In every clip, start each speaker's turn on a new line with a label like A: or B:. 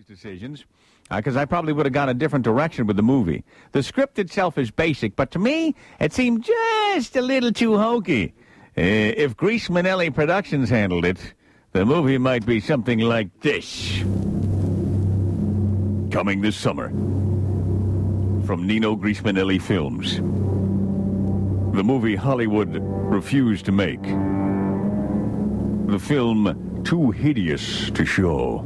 A: decisions, because I probably would have gone a different direction with the movie. The script itself is basic, but to me, it seemed just a little too hokey. If Grease Manelli Productions handled it, the movie might be something like this. Coming this summer, from Nino Grease Manelli Films, the movie Hollywood refused to make. The film too hideous to show.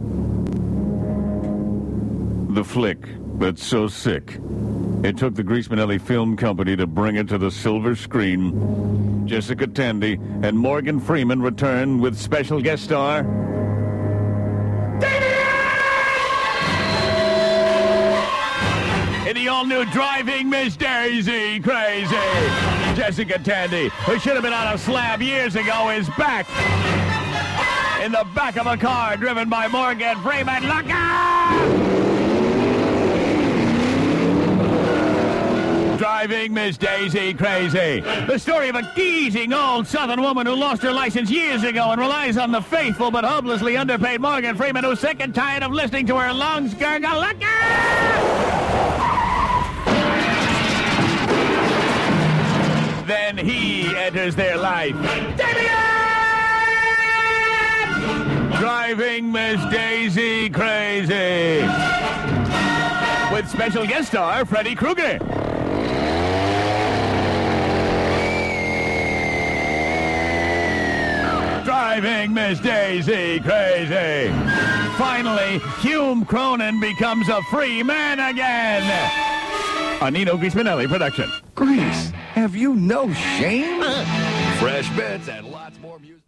A: The flick that's so sick, it took the Grease Manelli Film Company to bring it to the silver screen. Jessica Tandy and Morgan Freeman return with special guest star in the all-new Driving Miss Daisy Crazy. Jessica Tandy, who should have been on a slab years ago, is back in the back of a car driven by Morgan Freeman. Look out! Driving Miss Daisy Crazy. The story of a geezing old Southern woman who lost her license years ago and relies on the faithful but hopelessly underpaid Morgan Freeman, who's sick and tired of listening to her lungs gurgle. Look out! Then he enters their life. Damien! Driving Miss Daisy Crazy. With special guest star Freddy Krueger. Driving Miss Daisy Crazy. Finally, Hume Cronin becomes a free man again. A Nino Grease Manelli production.
B: Grease, have you no shame?
C: Fresh bits and lots more music.